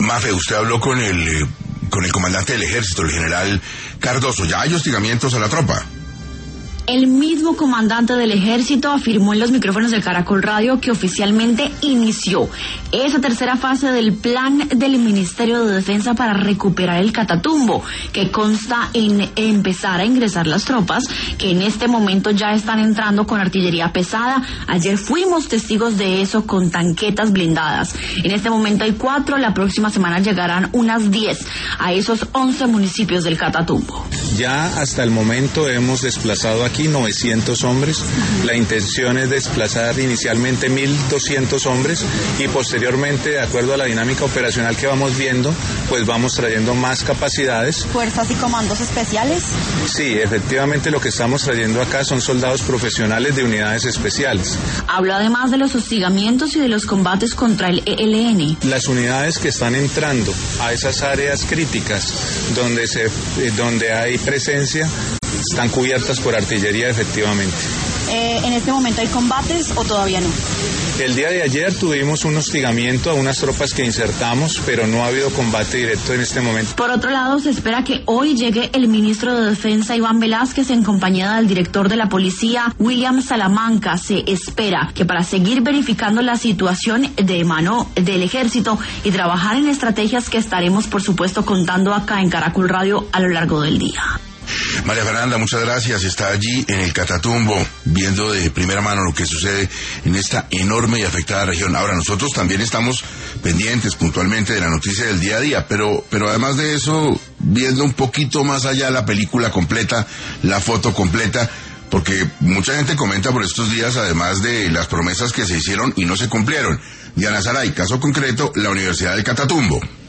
Mafe, usted habló con el comandante del ejército, el general Cardoso. ¿Ya hay hostigamientos a la tropa? El mismo comandante del ejército afirmó en los micrófonos de Caracol Radio que oficialmente inició esa tercera fase del plan del Ministerio de Defensa para recuperar el Catatumbo, que consta en empezar a ingresar las tropas, que en este momento ya están entrando con artillería pesada. Ayer fuimos testigos de eso con tanquetas blindadas. En este momento hay 4, la próxima semana llegarán unas 10 a esos 11 municipios del Catatumbo. Ya hasta el momento hemos desplazado aquí 900 hombres. La intención es desplazar inicialmente 1.200 hombres y posteriormente, de acuerdo a la dinámica operacional que vamos viendo, pues vamos trayendo más capacidades. ¿Fuerzas y comandos especiales? Sí, efectivamente lo que estamos trayendo acá son soldados profesionales de unidades especiales. Habló además de los hostigamientos y de los combates contra el ELN. Las unidades que están entrando a esas áreas críticas donde hay presencia están cubiertas por artillería, efectivamente. ¿En este momento hay combates o todavía no? El día de ayer tuvimos un hostigamiento a unas tropas que insertamos, pero no ha habido combate directo en este momento. Por otro lado, se espera que hoy llegue el ministro de Defensa, Iván Velázquez, en compañía del director de la policía, William Salamanca. Se espera que para seguir verificando la situación de mano del ejército y trabajar en estrategias que estaremos, por supuesto, contando acá en Caracol Radio a lo largo del día. María Fernanda, muchas gracias. Está allí en el Catatumbo, viendo de primera mano lo que sucede en esta enorme y afectada región. Ahora, nosotros también estamos pendientes puntualmente de la noticia del día a día, pero además de eso, viendo un poquito más allá la película completa, la foto completa, porque mucha gente comenta por estos días, además de las promesas que se hicieron y no se cumplieron. Diana Saray, caso concreto, la Universidad del Catatumbo.